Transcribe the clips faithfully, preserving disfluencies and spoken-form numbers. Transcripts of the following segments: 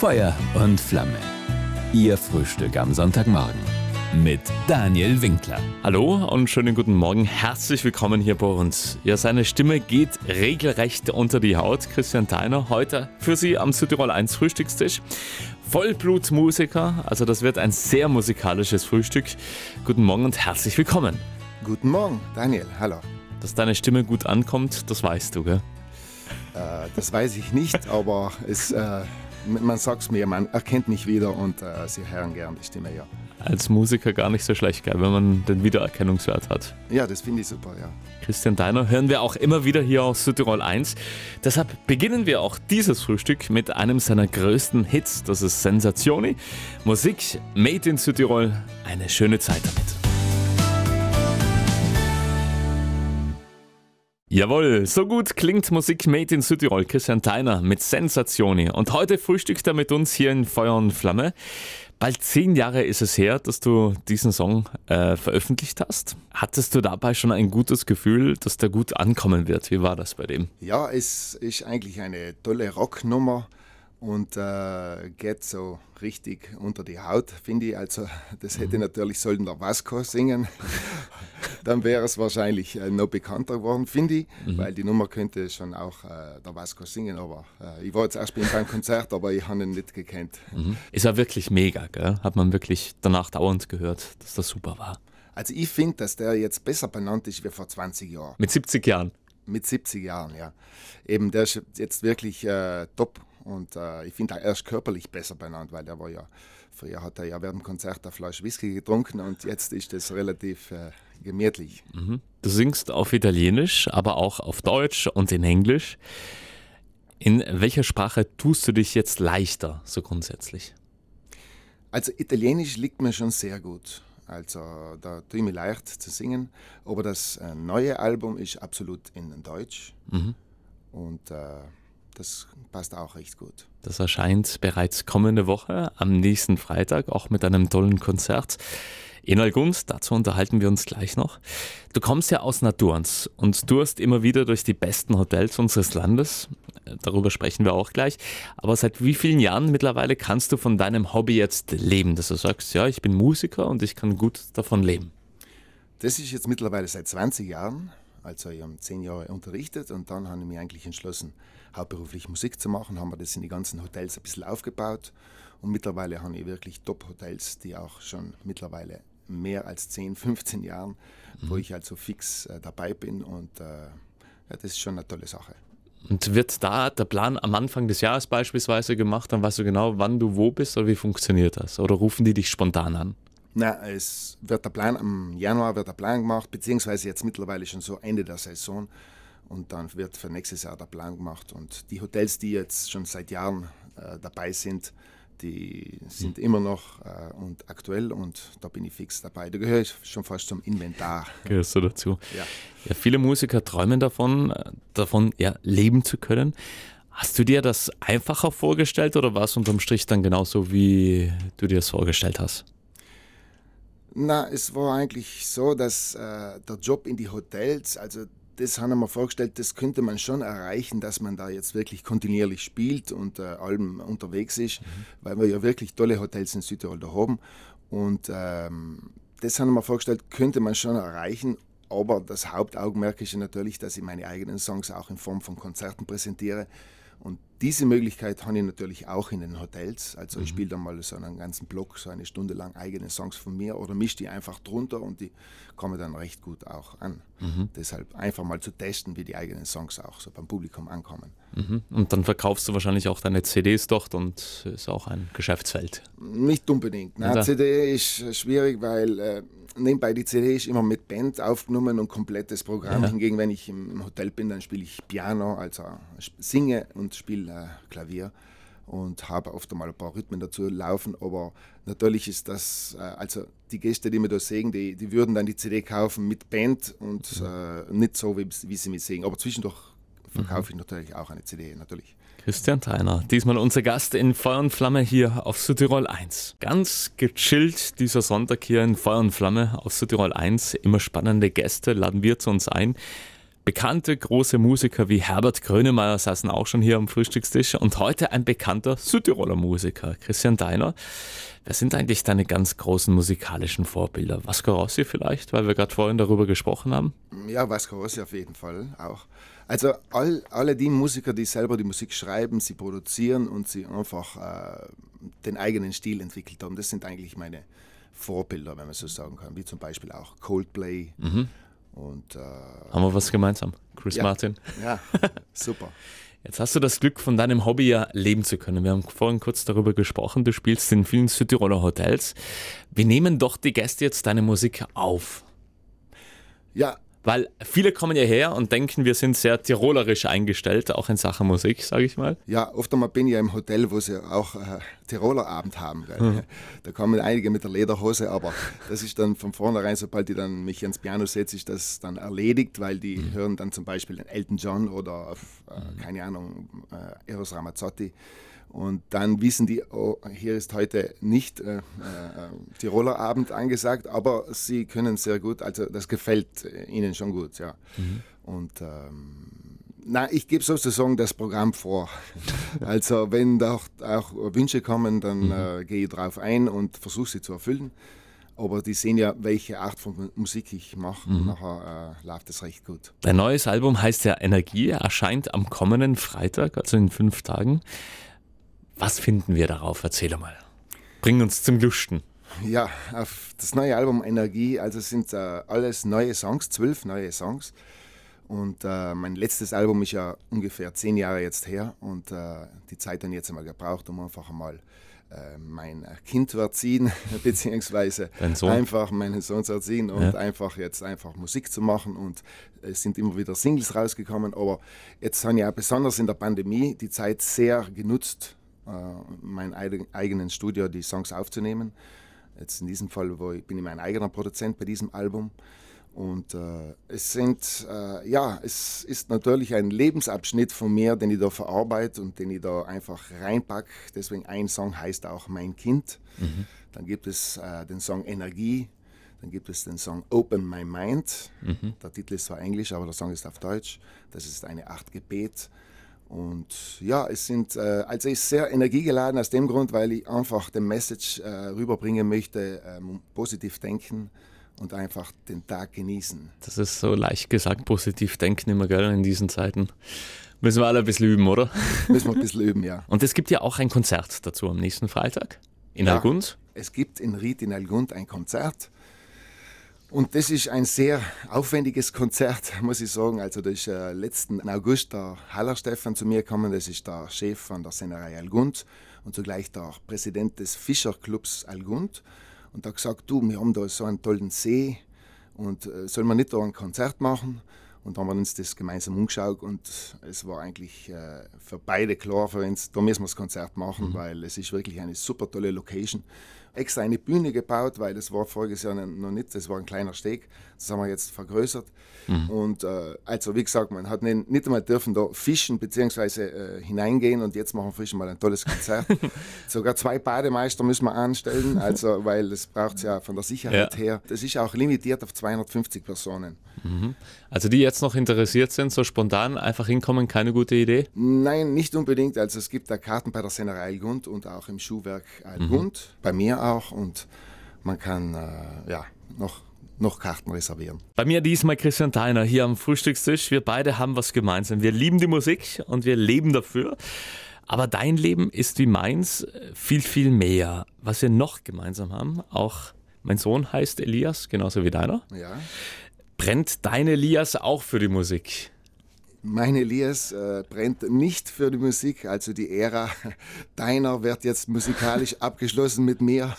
Feuer und Flamme. Ihr Frühstück am Sonntagmorgen mit Daniel Winkler. Hallo und schönen guten Morgen. Herzlich willkommen hier bei uns. Ja, seine Stimme geht regelrecht unter die Haut. Christian Theiner heute für Sie am Südtirol eins Frühstückstisch. Vollblutmusiker, also das wird ein sehr musikalisches Frühstück. Guten Morgen und herzlich willkommen. Guten Morgen, Daniel. Hallo. Dass deine Stimme gut ankommt, das weißt du, gell? Äh, das weiß ich nicht, aber es, äh, man sagt es mir, man erkennt mich wieder und äh, sie hören gern die Stimme, ja. Als Musiker gar nicht so schlecht, gell, wenn man den Wiedererkennungswert hat. Ja, das finde ich super, ja. Christian Theiner hören wir auch immer wieder hier auf Südtirol eins. Deshalb beginnen wir auch dieses Frühstück mit einem seiner größten Hits. Das ist Sensazioni. Musik made in Südtirol. Eine schöne Zeit damit. Jawohl, so gut klingt Musik made in Südtirol. Christian Theiner mit Sensazioni. Und heute frühstückt er mit uns hier in Feuer und Flamme. Bald zehn Jahre ist es her, dass du diesen Song äh, veröffentlicht hast. Hattest du dabei schon ein gutes Gefühl, dass der gut ankommen wird? Wie war das bei dem? Ja, es ist eigentlich eine tolle Rocknummer und äh, geht so richtig unter die Haut, finde ich. Also das hätte mhm. natürlich sollen der Vasco singen. Dann wäre es wahrscheinlich äh, noch bekannter geworden, finde ich, mhm. weil die Nummer könnte schon auch äh, der Vasco singen, aber äh, ich war jetzt erst beim Konzert, aber ich habe ihn nicht gekannt. Mhm. Ist ja wirklich mega, gell? Hat man wirklich danach dauernd gehört, dass das super war. Also ich finde, dass der jetzt besser benannt ist wie vor zwanzig Jahren. Mit siebzig Jahren? Mit siebzig Jahren, ja. Eben, der ist jetzt wirklich äh, top und äh, ich finde, er ist körperlich besser benannt, weil der war ja, früher hat er ja während dem Konzert eine Flasche Whisky getrunken und jetzt ist das relativ äh, gemütlich. Mhm. Du singst auf Italienisch, aber auch auf Deutsch und in Englisch. In welcher Sprache tust du dich jetzt leichter, so grundsätzlich? Also Italienisch liegt mir schon sehr gut. Also da tue ich mir leicht zu singen. Aber das äh, neue Album ist absolut in Deutsch. Mhm. Und äh, das passt auch recht gut. Das erscheint bereits kommende Woche, am nächsten Freitag, auch mit einem tollen Konzert in Algund. Dazu unterhalten wir uns gleich noch. Du kommst ja aus Naturns und tourst immer wieder durch die besten Hotels unseres Landes. Darüber sprechen wir auch gleich. Aber seit wie vielen Jahren mittlerweile kannst du von deinem Hobby jetzt leben? Dass du sagst, ja, ich bin Musiker und ich kann gut davon leben. Das ist jetzt mittlerweile seit zwanzig Jahren. Also ich habe zehn Jahre unterrichtet und dann habe ich mich eigentlich entschlossen, hauptberuflich Musik zu machen. Haben wir das in die ganzen Hotels ein bisschen aufgebaut. Und mittlerweile habe ich wirklich Top-Hotels, die auch schon mittlerweile mehr als zehn, fünfzehn Jahren, mhm. wo ich also fix äh, dabei bin. Und äh, ja, das ist schon eine tolle Sache. Und wird da der Plan am Anfang des Jahres beispielsweise gemacht? Dann weißt du genau, wann du wo bist oder wie funktioniert das? Oder rufen die dich spontan an? Na, es wird der Plan, im Januar wird der Plan gemacht, beziehungsweise jetzt mittlerweile schon so Ende der Saison. Und dann wird für nächstes Jahr der Plan gemacht. Und die Hotels, die jetzt schon seit Jahren äh, dabei sind, die sind mhm. immer noch äh, und aktuell und da bin ich fix dabei. Da gehöre ich schon fast zum Inventar. Gehörst du dazu? Ja. Ja, viele Musiker träumen davon, davon ja, leben zu können. Hast du dir das einfacher vorgestellt oder war es unterm Strich dann genauso, wie du dir das vorgestellt hast? Na, es war eigentlich so, dass äh, der Job in die Hotels, also das haben wir mir vorgestellt, das könnte man schon erreichen, dass man da jetzt wirklich kontinuierlich spielt und äh, allem unterwegs ist, mhm. weil wir ja wirklich tolle Hotels in Südtirol da haben. Und ähm, das haben wir mir vorgestellt, könnte man schon erreichen, aber das Hauptaugenmerk ist ja natürlich, dass ich meine eigenen Songs auch in Form von Konzerten präsentiere. Und diese Möglichkeit habe ich natürlich auch in den Hotels. Also ich spiele dann mal so einen ganzen Block, so eine Stunde lang eigene Songs von mir oder mische die einfach drunter und die kommen dann recht gut auch an. Mhm. Deshalb einfach mal zu testen, wie die eigenen Songs auch so beim Publikum ankommen. Mhm. Und dann verkaufst du wahrscheinlich auch deine C Ds dort und ist auch ein Geschäftsfeld. Nicht unbedingt. Nein, also. C D ist schwierig, weil äh, nebenbei die C D ist immer mit Band aufgenommen und komplettes Programm. Ja. Hingegen, wenn ich im Hotel bin, dann spiele ich Piano, also singe und spiele äh, Klavier und habe oft einmal ein paar Rhythmen dazu laufen. Aber natürlich ist das, äh, also die Gäste, die mir da sehen, die, die würden dann die C D kaufen mit Band und mhm. äh, nicht so, wie, wie sie mich sehen. Aber zwischendurch verkaufe ich natürlich auch eine C D, natürlich. Christian Theiner, diesmal unser Gast in Feuer und Flamme hier auf Südtirol eins. Ganz gechillt dieser Sonntag hier in Feuer und Flamme auf Südtirol eins. Immer spannende Gäste laden wir zu uns ein. Bekannte große Musiker wie Herbert Grönemeyer saßen auch schon hier am Frühstückstisch und heute ein bekannter Südtiroler Musiker, Christian Deiner. Wer sind eigentlich deine ganz großen musikalischen Vorbilder? Vasco Rossi vielleicht, weil wir gerade vorhin darüber gesprochen haben? Ja, Vasco Rossi auf jeden Fall auch. Also all, alle die Musiker, die selber die Musik schreiben, sie produzieren und sie einfach äh, den eigenen Stil entwickelt haben, das sind eigentlich meine Vorbilder, wenn man so sagen kann, wie zum Beispiel auch Coldplay. Mhm. Und, äh, haben wir was gemeinsam? Chris ja, Martin? Ja, super. Jetzt hast du das Glück, von deinem Hobby ja leben zu können. Wir haben vorhin kurz darüber gesprochen, du spielst in vielen Südtiroler Hotels. Wie nehmen doch die Gäste jetzt deine Musik auf? Ja, Weil viele kommen ja her und denken, wir sind sehr tirolerisch eingestellt, auch in Sachen Musik, sage ich mal. ja, oft einmal bin ich ja im Hotel, wo sie auch äh, Tiroler Abend haben. Gell? Mhm. Da kommen einige mit der Lederhose, aber das ist dann von vornherein, sobald ich dann mich ans Piano setze, ist das dann erledigt, weil die mhm. hören dann zum Beispiel den Elton John oder, äh, mhm. keine Ahnung, äh, Eros Ramazzotti. Und dann wissen die, oh, hier ist heute nicht äh, äh, Tiroler Abend angesagt, aber sie können sehr gut, also das gefällt ihnen schon gut, ja. Mhm. Und ähm, na, ich gebe sozusagen das Programm vor. Also wenn da auch, auch Wünsche kommen, dann mhm. äh, gehe ich drauf ein und versuche sie zu erfüllen. Aber die sehen ja, welche Art von Musik ich mache. Mhm. Nachher äh, läuft das recht gut. Dein neues Album heißt ja Energie, erscheint am kommenden Freitag, also in fünf Tagen. Was finden wir darauf? Erzähl mal. Bring uns zum Lusten. Ja, auf das neue Album Energie, also sind äh, alles neue Songs, zwölf neue Songs. Und äh, mein letztes Album ist ja ungefähr zehn Jahre jetzt her und äh, die Zeit dann jetzt einmal gebraucht, um einfach einmal äh, mein Kind zu erziehen, beziehungsweise einfach meinen Sohn zu erziehen und ja. einfach jetzt einfach Musik zu machen. Und es sind immer wieder Singles rausgekommen, aber jetzt habe ich auch besonders in der Pandemie die Zeit sehr genutzt, mein eigenen Studio die Songs aufzunehmen. Jetzt in diesem Fall wo ich, bin ich mein eigener Produzent bei diesem Album. Und äh, es sind, äh, ja, es ist natürlich ein Lebensabschnitt von mir, den ich da verarbeite und den ich da einfach reinpacke. Deswegen ein Song heißt auch Mein Kind. Mhm. Dann gibt es äh, den Song Energie. Dann gibt es den Song Open My Mind. Mhm. Der Titel ist zwar Englisch, aber der Song ist auf Deutsch. Das ist eine Art Gebet. Und ja, es sind, äh, also ist sehr energiegeladen aus dem Grund, weil ich einfach den Message äh, rüberbringen möchte, ähm, positiv denken und einfach den Tag genießen. Das ist so leicht gesagt, positiv denken immer, gell, in diesen Zeiten. Müssen wir alle ein bisschen üben, oder? Müssen wir ein bisschen üben, ja. Und es gibt ja auch ein Konzert dazu am nächsten Freitag in ja, Algund. Es gibt in Ried in Algund ein Konzert. Und das ist ein sehr aufwendiges Konzert, muss ich sagen. Also da ist äh, letzten August der Haller Stefan zu mir gekommen, das ist der Chef von der Sennerei Algund und zugleich der Präsident des Fischerclubs Algund. Und er hat gesagt, du, wir haben da so einen tollen See und äh, sollen wir nicht da ein Konzert machen? Und dann haben wir uns das gemeinsam umgeschaut und es war eigentlich äh, für beide klar, für uns, da müssen wir das Konzert machen, mhm. weil es ist wirklich eine super tolle Location. Extra eine Bühne gebaut, weil das war voriges Jahr noch nicht, das war ein kleiner Steg, das haben wir jetzt vergrößert. Mhm. Und äh, also wie gesagt, man hat nicht, nicht einmal dürfen da fischen bzw. Äh, hineingehen und jetzt machen wir frisch mal ein tolles Konzert. Sogar zwei Bademeister müssen wir anstellen, also, weil das braucht es ja von der Sicherheit ja. her. Das ist auch limitiert auf zweihundertfünfzig Personen. Mhm. Also die jetzt noch interessiert sind, so spontan einfach hinkommen, keine gute Idee? Nein, nicht unbedingt. Also es gibt da Karten bei der Sennerei Algund und auch im Schuhwerk Algund, mhm. bei mir auch und man kann äh, ja noch, noch Karten reservieren. Bei mir diesmal Christian Deiner hier am Frühstückstisch. Wir beide haben was gemeinsam. Wir lieben die Musik und wir leben dafür. Aber dein Leben ist wie meins viel, viel mehr. Was wir noch gemeinsam haben, auch mein Sohn heißt Elias, genauso wie deiner. Ja. Brennt dein Elias auch für die Musik? Mein Elias äh, brennt nicht für die Musik, also die Ära Deiner wird jetzt musikalisch abgeschlossen mit mir.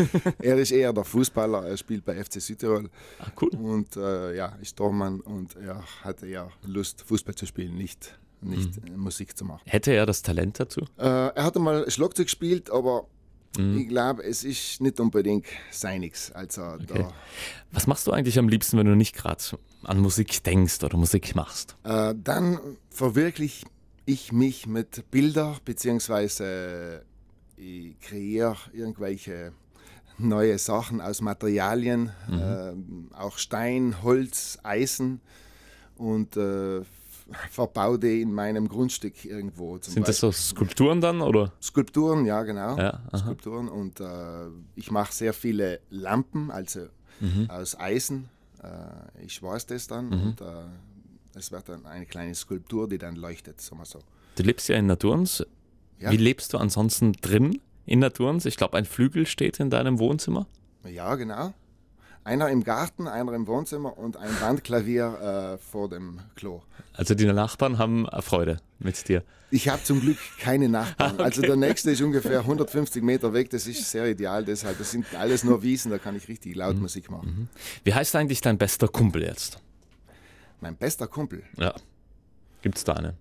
Er ist eher der Fußballer, er spielt bei F C Südtirol. Ah, cool. Und äh, ja, ist Tormann und er hatte ja Lust, Fußball zu spielen, nicht, nicht mhm. Musik zu machen. Hätte er das Talent dazu? Äh, er hatte mal Schlagzeug gespielt, aber mhm. ich glaube, es ist nicht unbedingt seiniges. Also okay. da Was machst du eigentlich am liebsten, wenn du nicht gerade an Musik denkst oder Musik machst? Äh, dann verwirkliche ich mich mit Bildern, beziehungsweise ich kreiere irgendwelche neue Sachen aus Materialien, mhm. äh, auch Stein, Holz, Eisen. und äh, verbaue die in meinem Grundstück irgendwo. Zum Sind das so Skulpturen dann, oder? Skulpturen, ja genau. Ja, aha. Skulpturen und äh, ich mache sehr viele Lampen, also Mhm. aus Eisen. Äh, ich schweiß das dann Mhm. und äh, es wird dann eine kleine Skulptur, die dann leuchtet, sagen wir so. Du lebst ja in Naturns. Ja. Wie lebst du ansonsten drin in Naturns? Ich glaube, ein Flügel steht in deinem Wohnzimmer. Ja, genau. Einer im Garten, einer im Wohnzimmer und ein Bandklavier äh, vor dem Klo. Also die Nachbarn haben Freude mit dir. Ich habe zum Glück keine Nachbarn. Ah, okay. Also der nächste ist ungefähr hundertfünfzig Meter weg. Das ist sehr ideal deshalb. Das sind alles nur Wiesen, da kann ich richtig laut Mhm. Musik machen. Wie heißt eigentlich dein bester Kumpel jetzt? Mein bester Kumpel. Ja. Gibt's da einen?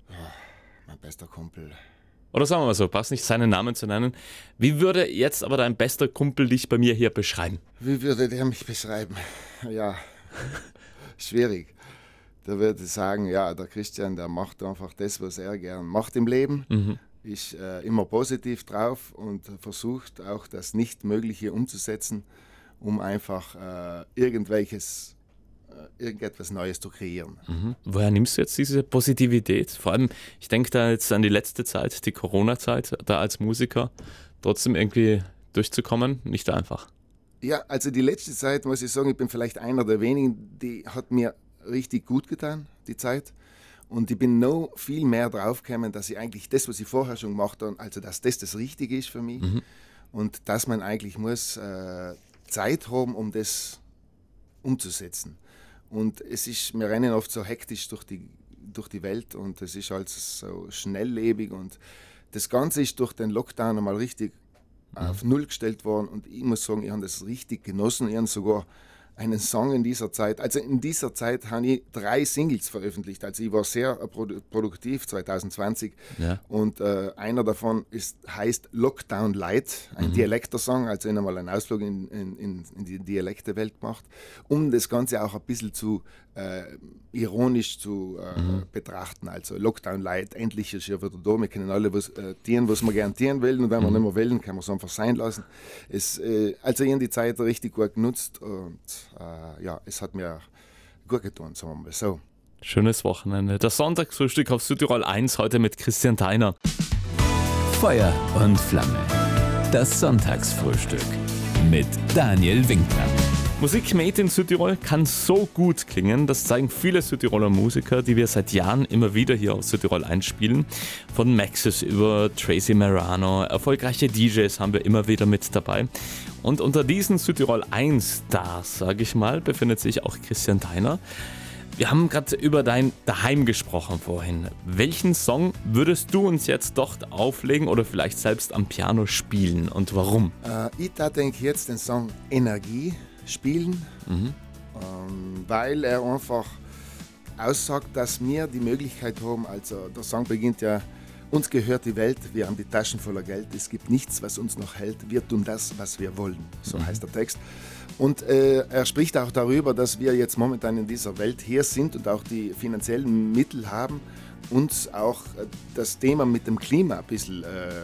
Mein bester Kumpel. Oder sagen wir mal so, passt nicht, seinen Namen zu nennen. Wie würde jetzt aber dein bester Kumpel dich bei mir hier beschreiben? Wie würde der mich beschreiben? Ja, schwierig. Der würde sagen, ja, der Christian, der macht einfach das, was er gern macht im Leben. Mhm. Ist äh, immer positiv drauf und versucht auch das Nichtmögliche umzusetzen, um einfach äh, irgendwelches, äh, irgendetwas Neues zu kreieren. Mhm. Woher nimmst du jetzt diese Positivität? Vor allem, ich denke da jetzt an die letzte Zeit, die Corona-Zeit, da als Musiker trotzdem irgendwie durchzukommen, nicht einfach. Ja, also die letzte Zeit, muss ich sagen, ich bin vielleicht einer der wenigen, die hat mir richtig gut getan, die Zeit. Und ich bin noch viel mehr draufgekommen, dass ich eigentlich das, was ich vorher schon gemacht habe, also dass das das Richtige ist für mich. Mhm. Und dass man eigentlich muss äh, Zeit haben, um das umzusetzen. Und es ist, wir rennen oft so hektisch durch die, durch die Welt und es ist halt so schnelllebig und das Ganze ist durch den Lockdown einmal richtig auf Null gestellt worden und ich muss sagen, ich habe das richtig genossen. Ich habe sogar einen Song in dieser Zeit, also in dieser Zeit habe ich drei Singles veröffentlicht, also ich war sehr äh, produ- produktiv zwanzig zwanzig Ja. und äh, einer davon ist, heißt Lockdown Light, ein Mhm. Dialekter-Song, also ich habe mal einen Ausflug in, in, in, in die Dialektewelt gemacht, um das Ganze auch ein bisschen zu äh, ironisch zu äh, Mhm. betrachten, also Lockdown Light, endlich ist ja wieder da, wir können alle was äh, tun, was wir gerne tun wollen und wenn wir Mhm. nicht mehr wollen, können wir es einfach sein lassen. Es, äh, also ich habe die Zeit richtig gut genutzt und äh, ja, es hat mir gut getan, sagen wir mal so. Schönes Wochenende. Das Sonntagsfrühstück auf Südtirol eins heute mit Christian Theiner. Feuer und Flamme. Das Sonntagsfrühstück mit Daniel Winkler. Musik made in Südtirol kann so gut klingen, das zeigen viele Südtiroler Musiker, die wir seit Jahren immer wieder hier auf Südtirol einspielen. Von Maxis über Tracy Marano, erfolgreiche D Js haben wir immer wieder mit dabei. Und unter diesen Südtirol eins Stars, sage ich mal, befindet sich auch Christian Theiner. Wir haben gerade über dein Daheim gesprochen vorhin. Welchen Song würdest du uns jetzt dort auflegen oder vielleicht selbst am Piano spielen und warum? Äh, ich da denke jetzt den Song Energie spielen, Mhm. ähm, weil er einfach aussagt, dass wir die Möglichkeit haben, also der Song beginnt ja, uns gehört die Welt, wir haben die Taschen voller Geld, es gibt nichts, was uns noch hält, wir tun das, was wir wollen, so heißt der Text. Und äh, er spricht auch darüber, dass wir jetzt momentan in dieser Welt hier sind und auch die finanziellen Mittel haben, uns auch äh, das Thema mit dem Klima ein bisschen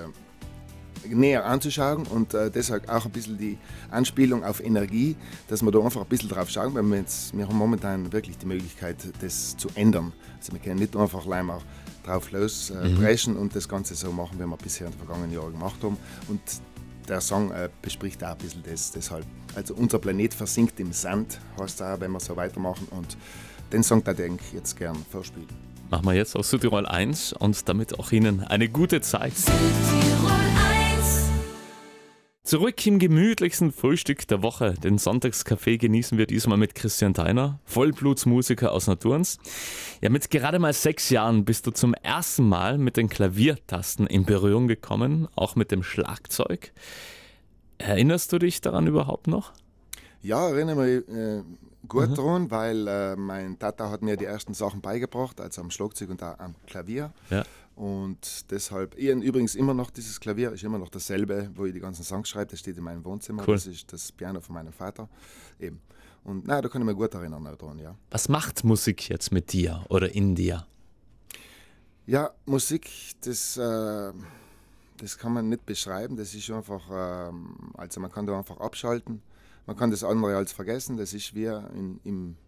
äh, näher anzuschauen und äh, deshalb auch ein bisschen die Anspielung auf Energie, dass wir da einfach ein bisschen drauf schauen, weil wir, jetzt, wir haben momentan wirklich die Möglichkeit, das zu ändern. Also wir können nicht einfach allein mal drauf losbrechen äh, mhm. und das Ganze so machen, wie wir bisher in den vergangenen Jahren gemacht haben. Und der Song äh, bespricht auch ein bisschen das, deshalb. Also unser Planet versinkt im Sand, heißt es auch, wenn wir so weitermachen und den Song da denke ich jetzt gern vorspielen. Machen wir jetzt aus Südtirol eins und damit auch Ihnen eine gute Zeit. Zurück im gemütlichsten Frühstück der Woche. Den Sonntagskaffee genießen wir diesmal mit Christian Theiner, Vollblutsmusiker aus Naturns. Ja, mit gerade mal sechs Jahren bist du zum ersten Mal mit den Klaviertasten in Berührung gekommen, auch mit dem Schlagzeug. Erinnerst du dich daran überhaupt noch? Ja, erinnere mich äh, gut Mhm. daran, weil äh, mein Tata hat mir die ersten Sachen beigebracht, also am Schlagzeug und auch am Klavier. Ja. Und deshalb, ich habe übrigens immer noch dieses Klavier, ist immer noch dasselbe, wo ich die ganzen Songs schreibe, das steht in meinem Wohnzimmer, Cool. das ist das Piano von meinem Vater. Eben. Und na, da kann ich mich gut erinnern auch dran, ja. Was macht Musik jetzt mit dir oder in dir? Ja, Musik, das, äh, das kann man nicht beschreiben, das ist einfach, äh, also man kann da einfach abschalten, man kann das andere als vergessen, das ist wie in, im,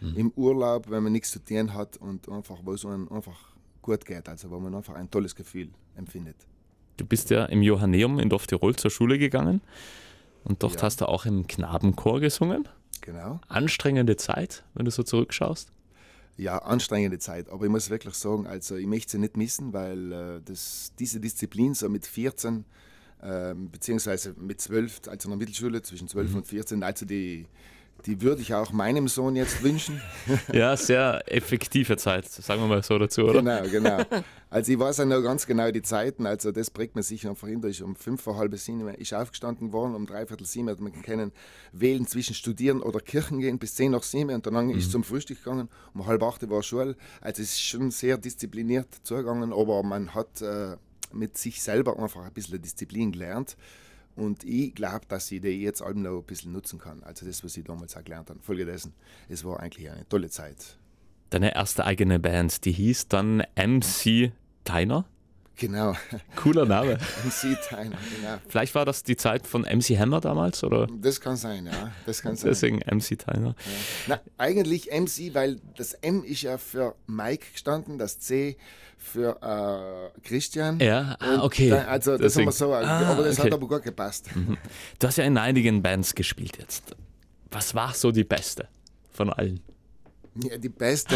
mhm. im Urlaub, wenn man nichts zu tun hat und einfach, wo es einem einfach gut geht, also wo man einfach ein tolles Gefühl empfindet. Du bist ja im Johanneum in Dorf Tirol zur Schule gegangen und dort ja. hast du auch im Knabenchor gesungen. Genau. Anstrengende Zeit, wenn du so zurückschaust? Ja, anstrengende Zeit, aber ich muss wirklich sagen, also ich möchte sie nicht missen, weil äh, das, diese Disziplin so mit vierzehn äh, beziehungsweise mit zwölf, also in der Mittelschule zwischen zwölf mhm. und vierzehn, also die, die würde ich auch meinem Sohn jetzt wünschen. Ja, sehr effektive Zeit, sagen wir mal so dazu, oder? Genau, genau. Also ich weiß ja noch ganz genau die Zeiten, also das prägt man sich einfach hin. Da ist um fünf vor halb sieben ist aufgestanden worden, um dreiviertel sieben hat man können wählen zwischen Studieren oder Kirchen gehen bis zehn nach sieben und dann mhm. ist zum Frühstück gegangen, um halb acht war Schule. Also es ist schon sehr diszipliniert zugegangen, aber man hat äh, mit sich selber einfach ein bisschen Disziplin gelernt. Und ich glaube, dass ich die jetzt allem noch ein bisschen nutzen kann. Also das, was ich damals auch gelernt habe. Folgedessen, es war eigentlich eine tolle Zeit. Deine erste eigene Band, die hieß dann M C Tyner? Genau. Cooler Name. M C Tyner, genau. Vielleicht war das die Zeit von M C Hammer damals, oder? Das kann sein, ja. Das kann sein. Deswegen M C Tyner. Ja. Na, eigentlich M C, weil das M ist ja für Mike gestanden, das C für äh, Christian. Ja, ah, okay. Da, also das Deswegen. haben wir so, ah, aber das okay. hat aber gut gepasst. Mhm. Du hast ja in einigen Bands gespielt jetzt. Was war so die beste von allen? Ja, die beste,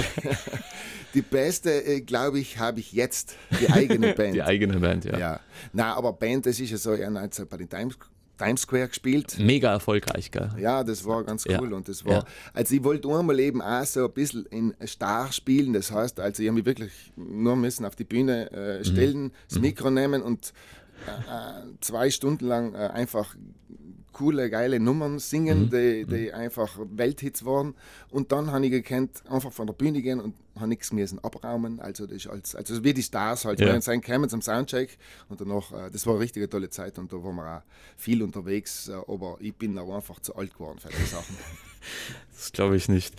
die beste, äh, glaube ich, habe ich jetzt, die eigene Band. Die eigene Band, ja. ja. Nein, aber Band, das ist ja so, ja, also bei den Times, Times Square gespielt. Mega erfolgreich, gell? Ja, das war ganz cool. Ja. Und das war, Ja. also ich wollte einmal eben auch so ein bisschen in Star spielen. Das heißt, also ich habe mich wirklich nur müssen auf die Bühne äh, stellen, mhm. das Mikro nehmen und äh, zwei Stunden lang äh, einfach coole, geile Nummern singen, Mhm. die, die einfach Welthits waren. Und dann habe ich gekannt, einfach von der Bühne gehen und habe nichts müssen abraumen. Also das ist als, also wie die Stars halt. Ja. Wir sind gekommen zum Soundcheck und danach, äh, das war eine richtige tolle Zeit und da waren wir auch viel unterwegs. Äh, aber ich bin aber einfach zu alt geworden für die Sachen. Das glaube ich nicht.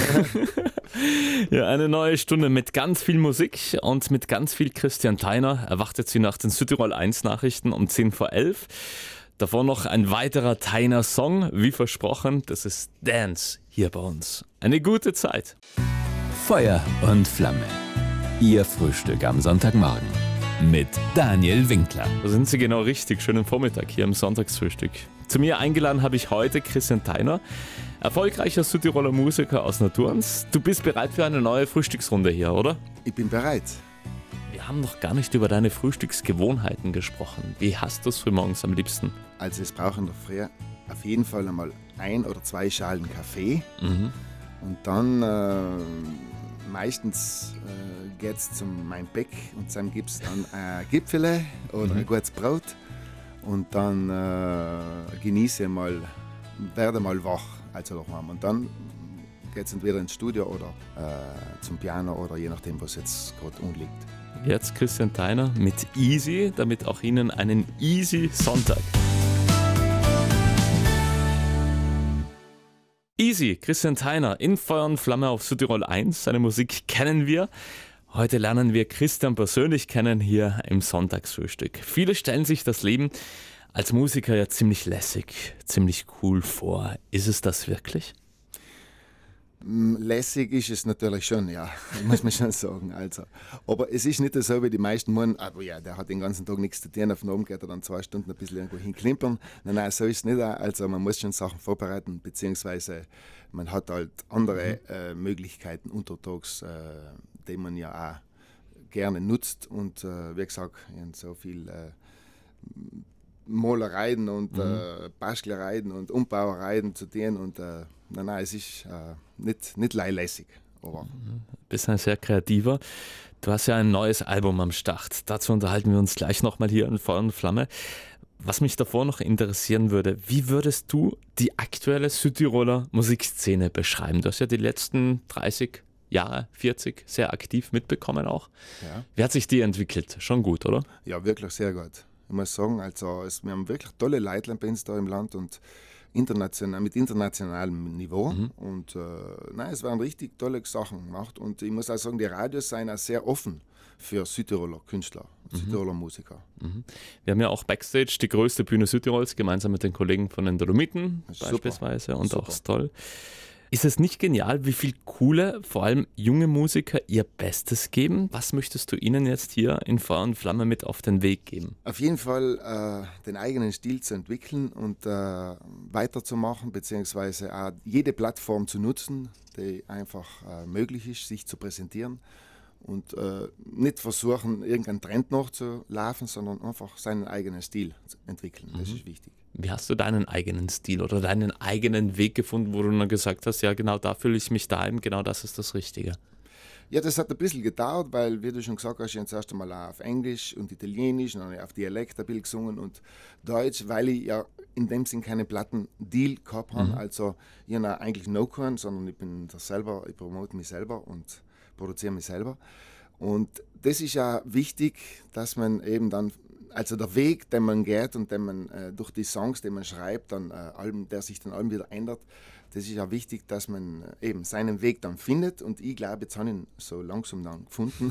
Ja, eine neue Stunde mit ganz viel Musik und mit ganz viel Christian Tyner erwartet Sie nach den Südtirol eins Nachrichten um zehn vor elf. Davor noch ein weiterer Tyner Song, wie versprochen, das ist Dance hier bei uns. Eine gute Zeit. Feuer und Flamme. Ihr Frühstück am Sonntagmorgen mit Daniel Winkler. Da sind Sie genau richtig, schönen Vormittag hier im Sonntagsfrühstück. Zu mir eingeladen habe ich heute Christian Tyner, erfolgreicher Südtiroler Musiker aus Naturns. Du bist bereit für eine neue Frühstücksrunde hier, oder? Ich bin bereit. Wir haben noch gar nicht über deine Frühstücksgewohnheiten gesprochen. Wie hast du es frühmorgens am liebsten? Also es brauchen in der Früh auf jeden Fall einmal ein oder zwei Schalen Kaffee. Mhm. Und dann äh, meistens äh, geht es zu meinem Bäck und dann gibt es dann ein Gipfele oder Mhm. ein gutes Brot. Und dann äh, genieße ich mal, werde mal wach, also daheim. Und dann geht es entweder ins Studio oder äh, zum Piano oder je nachdem, was jetzt gerade umliegt. Jetzt Christian Tyner mit Easy, damit auch Ihnen einen easy Sonntag. Easy, Christian Tyner in Feuer und Flamme auf Südtirol eins. Seine Musik kennen wir. Heute lernen wir Christian persönlich kennen hier im Sonntagsfrühstück. Viele stellen sich das Leben als Musiker ja ziemlich lässig, ziemlich cool vor. Ist es das wirklich? Lässig ist es natürlich schon, ja, muss man schon sagen. Also. Aber es ist nicht so, wie die meisten meinen, aber ja, der hat den ganzen Tag nichts zu tun, auf den Abend geht er dann zwei Stunden ein bisschen irgendwo hinklimpern. Nein, nein, so ist es nicht. Also man muss schon Sachen vorbereiten, beziehungsweise man hat halt andere äh, Möglichkeiten untertags, äh, die man ja auch gerne nutzt. Und äh, wie gesagt, in so viel äh, Malereien und mhm. äh, Bastlereien und Umbauereien zu tun. Und äh, nein, nein, es ist äh, nicht, nicht lässig. Aber Du bist ein sehr kreativer. Du hast ja ein neues Album am Start. Dazu unterhalten wir uns gleich nochmal hier in Feuer und Flamme. Was mich davor noch interessieren würde, wie würdest du die aktuelle Südtiroler Musikszene beschreiben? Du hast ja die letzten dreißig Jahre, vierzig sehr aktiv mitbekommen auch. ja. Wie hat sich die entwickelt? Schon gut, oder? Ja, wirklich sehr gut. Ich muss sagen, also es, wir haben wirklich tolle Leitler bei uns da im Land und international, mit internationalem Niveau. Mhm. Und äh, nein, es waren richtig tolle Sachen gemacht. Und ich muss auch sagen, die Radios sind auch sehr offen für Südtiroler Künstler, Mhm. Südtiroler Musiker. Mhm. Wir haben ja auch Backstage die größte Bühne Südtirols, gemeinsam mit den Kollegen von den Dolomiten Super. beispielsweise und Super. auch Stoll. Ist es nicht genial, wie viel coole, vor allem junge Musiker ihr Bestes geben? Was möchtest du ihnen jetzt hier in Feuer und Flamme mit auf den Weg geben? Auf jeden Fall äh, den eigenen Stil zu entwickeln und äh, weiterzumachen, beziehungsweise auch jede Plattform zu nutzen, die einfach äh, möglich ist, sich zu präsentieren. Und äh, nicht versuchen, irgendeinen Trend nachzulaufen, sondern einfach seinen eigenen Stil zu entwickeln. Das mhm. ist wichtig. Wie hast du deinen eigenen Stil oder deinen eigenen Weg gefunden, wo du dann gesagt hast, ja genau da fühle ich mich daheim, genau das ist das Richtige? Ja, das hat ein bisschen gedauert, weil, wie du schon gesagt hast, ich habe zuerst einmal auf Englisch und Italienisch, dann habe ich auf Dialekt ein bisschen gesungen und Deutsch, weil ich ja in dem Sinn keinen Plattendeal gehabt habe. Mhm. Also ich habe eigentlich no keinen, sondern ich bin da selber, ich promote mich selber und produziere mich selber. Und das ist ja wichtig, dass man eben dann, also der Weg, den man geht und den man äh, durch die Songs, die man schreibt, dann, äh, Alben, der sich dann allem wieder ändert, das ist ja wichtig, dass man äh, eben seinen Weg dann findet. Und ich glaube, jetzt habe ich ihn so langsam dann gefunden.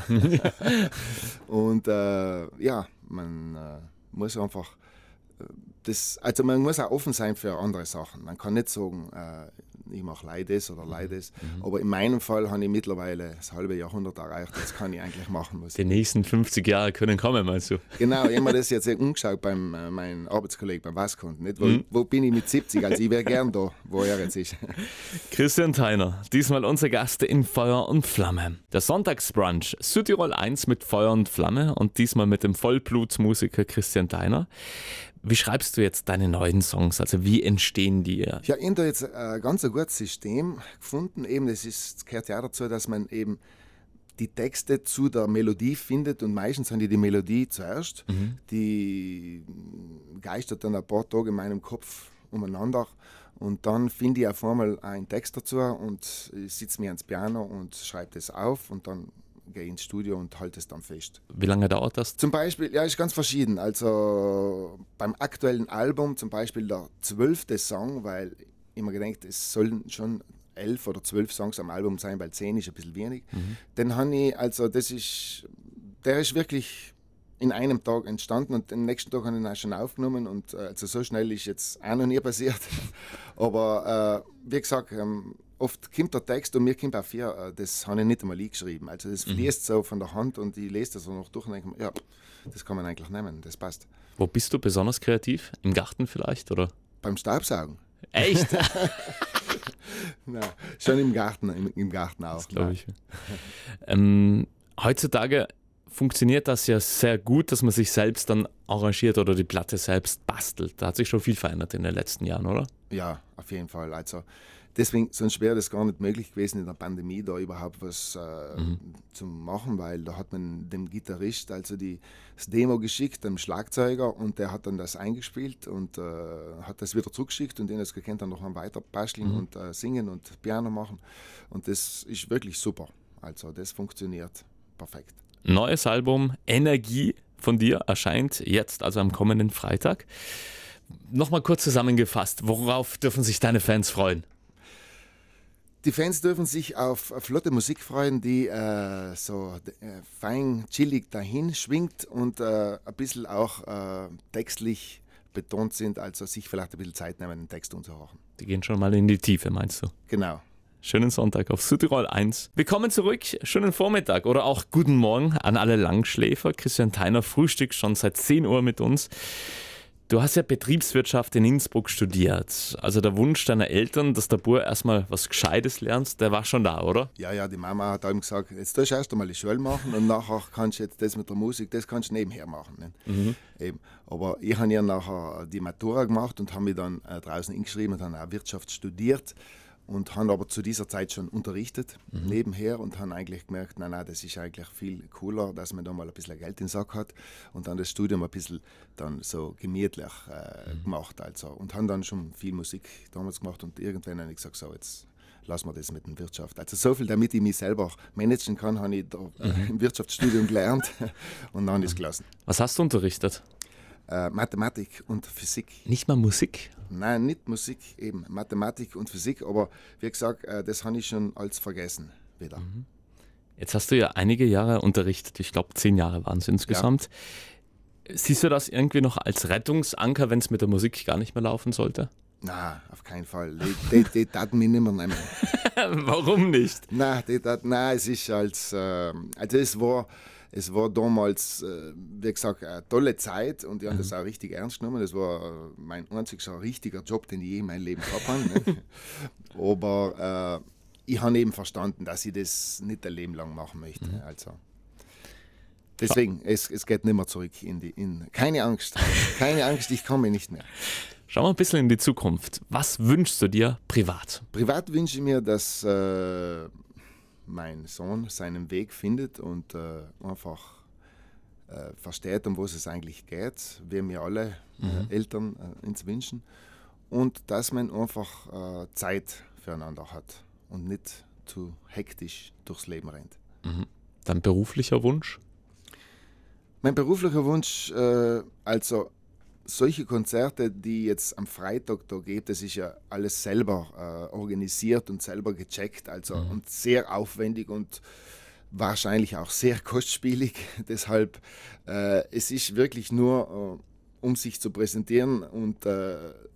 Und äh, ja, man äh, muss einfach, äh, das, also man muss auch offen sein für andere Sachen. Man kann nicht sagen, äh, ich mache leides oder leides. Mhm. Aber in meinem Fall habe ich mittlerweile das halbe Jahrhundert erreicht. Das kann ich eigentlich machen. Was Die nächsten fünfzig Jahre können kommen, meinst du? Genau, ich habe mir das jetzt umgeschaut beim äh, meinem Arbeitskollegen beim Vascon. Nicht? Wo, mhm. wo bin ich mit siebzig? Also ich wäre gern da, wo er jetzt ist. Christian Theiner, diesmal unser Gast in Feuer und Flamme. Der Sonntagsbrunch Südtirol eins mit Feuer und Flamme und diesmal mit dem Vollblutmusiker Christian Theiner. Wie schreibst du jetzt deine neuen Songs? Also wie entstehen die? Ja, ich habe da jetzt ein ganz ein gutes System gefunden. Eben, das, ist, das gehört ja dazu, dass man eben die Texte zu der Melodie findet und meistens haben die die Melodie zuerst. Mhm. Die geistert dann ein paar Tage in meinem Kopf umeinander und dann finde ich auf einmal einen Text dazu und ich sitze mir ans Piano und schreibe das auf und dann gehe ins Studio und halte es dann fest. Wie lange dauert das? Zum Beispiel, ja, ist ganz verschieden. Also beim aktuellen Album zum Beispiel der zwölfte Song, weil ich mir gedacht, es sollen schon elf oder zwölf Songs am Album sein, weil zehn ist ein bisschen wenig. Mhm. Den habe ich, also das ist, der ist wirklich in einem Tag entstanden und den nächsten Tag habe ich ihn auch schon aufgenommen und also so schnell ist jetzt auch noch nie passiert. Aber äh, wie gesagt, ähm, oft kommt der Text und mir kommt auch vier, das habe ich nicht einmal geschrieben. Also das fließt mhm. so von der Hand und ich lese das so noch durch und denke, ja, das kann man eigentlich nehmen, das passt. Wo bist du besonders kreativ? Im Garten vielleicht, oder? Beim Staubsaugen. Echt? Nein, schon im Garten, im, im Garten auch. Glaube ich. ähm, heutzutage funktioniert das ja sehr gut, dass man sich selbst dann arrangiert oder die Platte selbst bastelt. Da hat sich schon viel verändert in den letzten Jahren, oder? Ja, auf jeden Fall. Also deswegen, sonst wäre das gar nicht möglich gewesen in der Pandemie, da überhaupt was äh, mhm. zu machen, weil da hat man dem Gitarrist also die, das Demo geschickt, dem Schlagzeuger, und der hat dann das eingespielt und äh, hat das wieder zurückgeschickt und den das gekannt dann noch mal weiter basteln mhm. und äh, singen und Piano machen. Und das ist wirklich super. Also das funktioniert perfekt. Neues Album Energie von dir erscheint jetzt, also am kommenden Freitag. Nochmal kurz zusammengefasst, worauf dürfen sich deine Fans freuen? Die Fans dürfen sich auf flotte Musik freuen, die äh, so äh, fein, chillig dahin schwingt und äh, ein bisschen auch äh, textlich betont sind, also sich vielleicht ein bisschen Zeit nehmen, den Text umzuhören. Die gehen schon mal in die Tiefe, meinst du? Genau. Schönen Sonntag auf Südtirol eins. Willkommen zurück, schönen Vormittag oder auch guten Morgen an alle Langschläfer. Christian Theiner frühstückt schon seit zehn Uhr mit uns. Du hast ja Betriebswirtschaft in Innsbruck studiert. Also der Wunsch deiner Eltern, dass der Bub erstmal was Gescheites lernst, der war schon da, oder? Ja, ja, die Mama hat ihm gesagt, jetzt darfst du erst einmal die Schule machen und nachher kannst du jetzt das mit der Musik, das kannst du nebenher machen. Mhm. Eben. Aber ich habe ja nachher die Matura gemacht und habe mich dann äh, draußen eingeschrieben und habe auch Wirtschaft studiert. Und habe aber zu dieser Zeit schon unterrichtet, mhm. nebenher, und habe eigentlich gemerkt, nein, nein, das ist eigentlich viel cooler, dass man da mal ein bisschen Geld in den Sack hat, und dann das Studium ein bisschen dann so gemütlich äh, mhm. gemacht. Also. Und habe dann schon viel Musik damals gemacht und irgendwann habe ich gesagt, so, jetzt lassen wir das mit der Wirtschaft. Also so viel, damit ich mich selber managen kann, habe ich da, äh, mhm. im Wirtschaftsstudium gelernt und dann habe ich es gelassen. Was hast du unterrichtet? Äh, Mathematik und Physik. Nicht mal Musik? Nein, nicht Musik, eben Mathematik und Physik, aber wie gesagt, äh, das habe ich schon als vergessen wieder. Mhm. Jetzt hast du ja einige Jahre unterrichtet, ich glaube zehn Jahre waren es insgesamt. Ja. Siehst du das irgendwie noch als Rettungsanker, wenn es mit der Musik gar nicht mehr laufen sollte? Na, auf keinen Fall. Die, die, die taten mich nicht mehr nehmen. Warum nicht? Nein, die taten, nein, es ist als, äh, also es war, es war damals, äh, wie gesagt, eine tolle Zeit und ich habe das auch richtig ernst genommen. Das war äh, mein einziger richtiger Job, den ich je in meinem Leben gehabt habe. Ne? Aber äh, ich habe eben verstanden, dass ich das nicht ein Leben lang machen möchte. Mhm. Also. Deswegen, es, es geht nicht mehr zurück in die, in, keine Angst, keine Angst, ich komme nicht mehr. Schauen wir ein bisschen in die Zukunft. Was wünschst du dir privat? Privat wünsche ich mir, dass äh, mein Sohn seinen Weg findet und äh, einfach äh, versteht, um was es eigentlich geht, wie wir alle mhm. äh, Eltern äh, uns wünschen. Und dass man einfach äh, Zeit füreinander hat und nicht zu hektisch durchs Leben rennt. Mhm. Dein beruflicher Wunsch? Mein beruflicher Wunsch, äh, also solche Konzerte, die jetzt am Freitag da gibt, das ist ja alles selber äh, organisiert und selber gecheckt, also mhm. und sehr aufwendig und wahrscheinlich auch sehr kostspielig. Deshalb, äh, es ist wirklich nur, äh, um sich zu präsentieren und äh,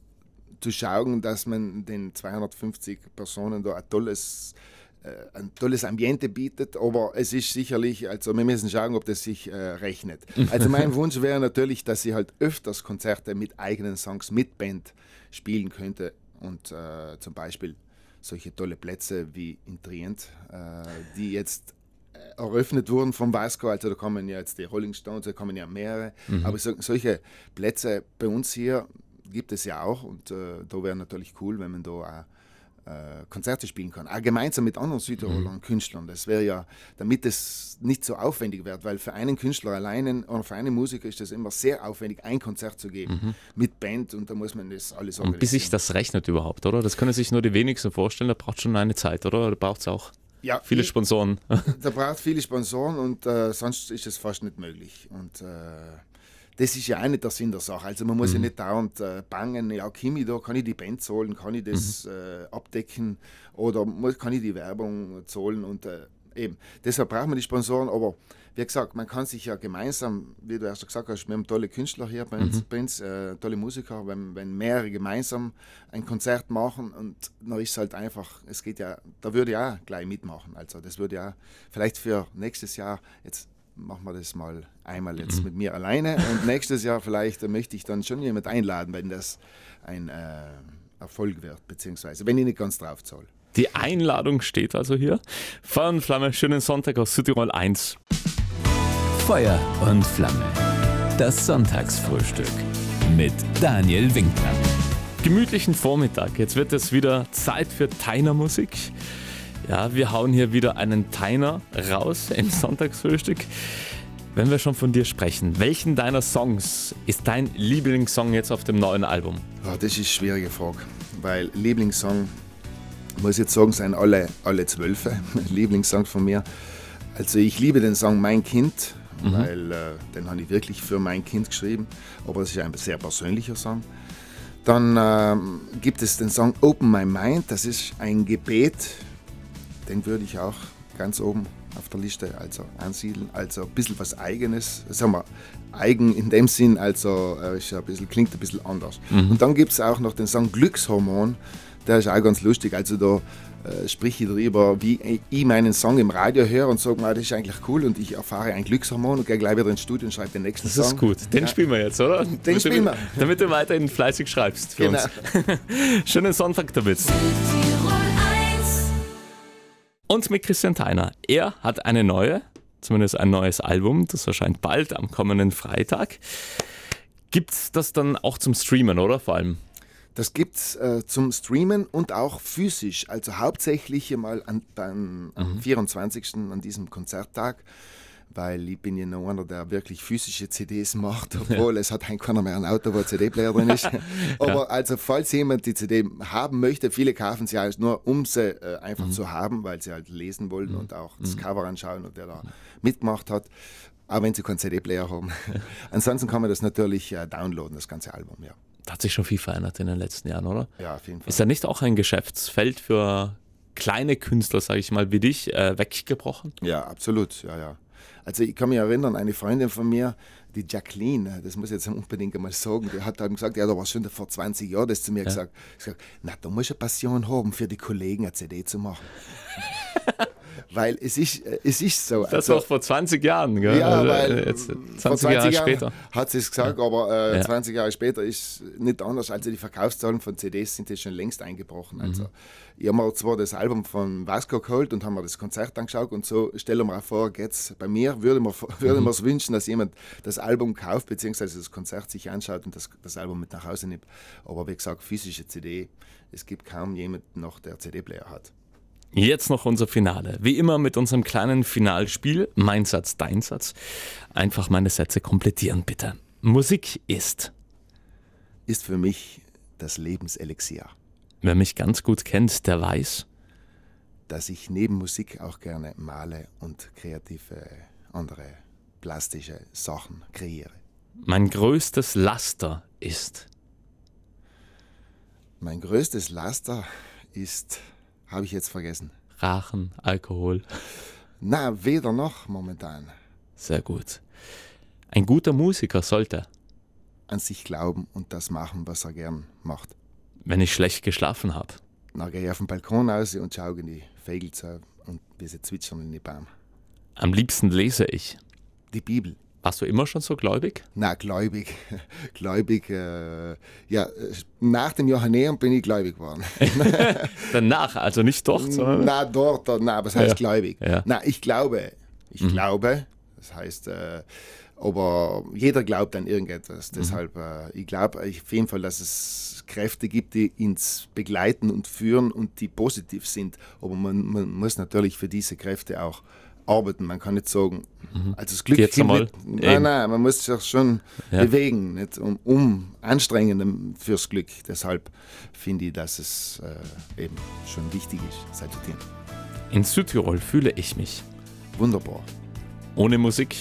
zu schauen, dass man den zweihundertfünfzig Personen da ein tolles ein tolles Ambiente bietet, aber es ist sicherlich, also wir müssen schauen, ob das sich äh, rechnet. Also mein Wunsch wäre natürlich, dass ich halt öfters Konzerte mit eigenen Songs, mit Band spielen könnte und äh, zum Beispiel solche tolle Plätze wie in Trient, äh, die jetzt eröffnet wurden vom Vasco, also da kommen ja jetzt die Rolling Stones, da kommen ja mehrere, mhm. aber so, solche Plätze bei uns hier gibt es ja auch und äh, da wäre natürlich cool, wenn man da auch Konzerte spielen kann, auch gemeinsam mit anderen Südtirolern mhm. Künstlern. Das wäre ja, damit es nicht so aufwendig wird, weil für einen Künstler alleine oder für einen Musiker ist das immer sehr aufwendig, ein Konzert zu geben mhm. mit Band und da muss man das alles organisieren. Und bis sich das rechnet überhaupt, oder? Das können sich nur die wenigsten vorstellen, da braucht es schon eine Zeit, oder? Da braucht es auch ja, viele Sponsoren. Da braucht es viele Sponsoren und äh, sonst ist es fast nicht möglich. Und äh, das ist ja auch nicht der Sinn der Sache. Also man muss mhm. ja nicht dauernd äh, bangen, ja, Kimi, da kann ich die Band zahlen, kann ich das mhm. äh, abdecken oder muss, kann ich die Werbung zahlen und äh, eben. Deshalb braucht man die Sponsoren, aber wie gesagt, man kann sich ja gemeinsam, wie du erst gesagt hast, wir haben tolle Künstler hier bei uns, mhm. bei uns äh, tolle Musiker, wenn, wenn mehrere gemeinsam ein Konzert machen und dann ist es halt einfach, es geht ja, da würde ich auch gleich mitmachen. Also das würde ja vielleicht für nächstes Jahr jetzt machen wir das mal einmal jetzt mhm. mit mir alleine und nächstes Jahr vielleicht möchte ich dann schon jemand einladen, wenn das ein äh, Erfolg wird, beziehungsweise wenn ich nicht ganz drauf zahle. Die Einladung steht also hier. Feuer und Flamme, schönen Sonntag aus Südtirol eins. Feuer und Flamme, das Sonntagsfrühstück mit Daniel Winkler. Gemütlichen Vormittag, jetzt wird es wieder Zeit für Tainer-Musik. Ja, wir hauen hier wieder einen Tainer raus im Sonntagsfrühstück. Wenn wir schon von dir sprechen, welchen deiner Songs ist dein Lieblingssong jetzt auf dem neuen Album? Ja, das ist eine schwierige Frage, weil Lieblingssong, muss ich jetzt sagen, sind alle, alle zwölf Lieblingssong von mir. Also ich liebe den Song Mein Kind, mhm. weil äh, den habe ich wirklich für mein Kind geschrieben, aber es ist ein sehr persönlicher Song. Dann ähm, gibt es den Song Open My Mind, das ist ein Gebet. Den würde ich auch ganz oben auf der Liste also ansiedeln, also ein bisschen was Eigenes, sagen wir eigen in dem Sinn, also äh, ist ein bisschen, klingt ein bisschen anders. Mhm. Und dann gibt es auch noch den Song Glückshormon, der ist auch ganz lustig, also da äh, sprich ich darüber, wie ich meinen Song im Radio höre und sage, das ist eigentlich cool und ich erfahre ein Glückshormon und gehe gleich wieder ins Studio und schreibe den nächsten Song. Das ist gut, den ja. spielen wir jetzt, oder? Den damit spielen du, wir. Damit du weiterhin fleißig schreibst für genau. uns. Schönen Sonntag damit. Und mit Christian Tainer. Er hat eine neue, zumindest ein neues Album, das erscheint bald am kommenden Freitag. Gibt es das dann auch zum Streamen, oder vor allem? Das gibt es äh, zum Streamen und auch physisch, also hauptsächlich mal an, an, am mhm. vierundzwanzigsten an diesem Konzerttag, weil ich bin ja noch einer, der wirklich physische C Ds macht, obwohl ja. es hat keiner mehr ein Auto, wo ein C D-Player drin ist. Aber ja. also falls jemand die C D haben möchte, viele kaufen sie halt nur, um sie äh, einfach mhm. zu haben, weil sie halt lesen wollen mhm. und auch das Cover anschauen und der da mitgemacht hat, auch wenn sie keinen C D-Player haben. Ansonsten kann man das natürlich äh, downloaden, das ganze Album, ja. Da hat sich schon viel verändert in den letzten Jahren, oder? Ja, auf jeden Fall. Ist da nicht auch ein Geschäftsfeld für kleine Künstler, sage ich mal, wie dich, äh, weggebrochen? Ja, absolut, ja, ja. Also ich kann mich erinnern, eine Freundin von mir, die Jacqueline, das muss ich jetzt unbedingt einmal sagen, die hat halt gesagt, ja, da war schon vor zwanzig Jahren das zu mir ja. gesagt. Ich gesagt, na, da musst du eine Passion haben, für die Kollegen eine C D zu machen. Weil es ist, es ist so. Das also, war vor zwanzig Jahren, gell? Ja, weil Jetzt, zwanzig, vor zwanzig Jahre Jahren später hat sie es gesagt, ja. aber äh, ja. zwanzig Jahre später ist nicht anders. Also die Verkaufszahlen von C Ds sind jetzt schon längst eingebrochen. Mhm. Also ich habe mir zwar das Album von Vasco geholt und haben mir das Konzert angeschaut und so stellen wir auch vor, geht's bei mir, würde man würde mhm. es wünschen, dass jemand das Album kauft, beziehungsweise das Konzert sich anschaut und das, das Album mit nach Hause nimmt. Aber wie gesagt, physische C D, es gibt kaum jemanden noch, der C D-Player hat. Jetzt noch unser Finale. Wie immer mit unserem kleinen Finalspiel. Mein Satz, dein Satz. Einfach meine Sätze komplettieren, bitte. Musik ist. Ist für mich das Lebenselixier. Wer mich ganz gut kennt, der weiß, dass ich neben Musik auch gerne male und kreative andere plastische Sachen kreiere. Mein größtes Laster ist. Mein größtes Laster ist... Habe ich jetzt vergessen. Rauchen, Alkohol. Na, weder noch momentan. Sehr gut. Ein guter Musiker sollte an sich glauben und das machen, was er gern macht. Wenn ich schlecht geschlafen habe. Dann gehe ich auf den Balkon raus und schaue in die Vögel zu und wie sie zwitschern in die Bäume. Am liebsten lese ich. Die Bibel. Warst du immer schon so gläubig? Na, gläubig. gläubig, äh, ja, nach dem Johanneum bin ich gläubig geworden. Danach, also nicht dort, sondern... Na, dort, dort na, was heißt ja. gläubig? Ja. Na, ich glaube, ich mhm. glaube, das heißt, äh, aber jeder glaubt an irgendetwas. Mhm. Deshalb, äh, ich glaube auf jeden Fall, dass es Kräfte gibt, die uns begleiten und führen und die positiv sind. Aber man, man muss natürlich für diese Kräfte auch arbeiten. Man kann nicht sagen, mhm. also das Glück Jetzt einmal nicht, nein, nein, man muss sich schon ja. bewegen, nicht um, um anstrengen fürs Glück. Deshalb finde ich, dass es äh, eben schon wichtig ist, seit zu tun. In Südtirol fühle ich mich wunderbar. Ohne Musik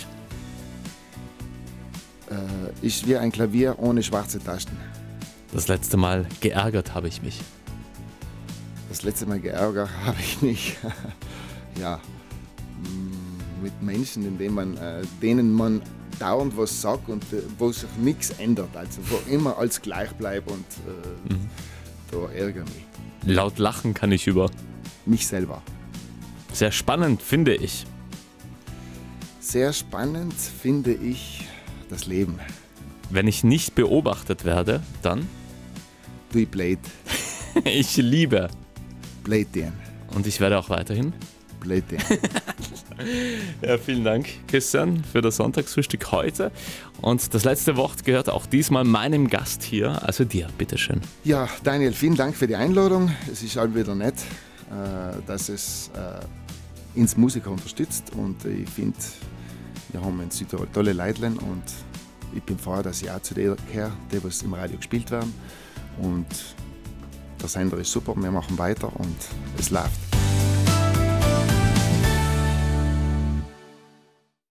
äh, ist wie ein Klavier ohne schwarze Tasten. Das letzte Mal geärgert habe ich mich. Das letzte Mal geärgert habe ich mich, ja, mit Menschen, indem man, äh, denen man dauernd was sagt und äh, wo sich nichts ändert, also wo immer alles gleich bleibt und äh, mhm. da ärgere mich. Laut lachen kann ich über mich selber. Sehr spannend finde ich. Sehr spannend finde ich das Leben. Wenn ich nicht beobachtet werde, dann? Du ich Blade. Ich liebe Blade den. Und ich werde auch weiterhin Blade den. Ja, vielen Dank, Christian, für das Sonntagsfrühstück heute. Und das letzte Wort gehört auch diesmal meinem Gast hier, also dir, bitteschön. Ja, Daniel, vielen Dank für die Einladung. Es ist halt wieder nett, dass es uns Musiker unterstützt. Und ich finde, wir haben in Südtirol tolle Leitlen und ich bin froh, dass ich auch zu denen gehöre, die was im Radio gespielt werden. Und der Sender ist super, wir machen weiter und es läuft.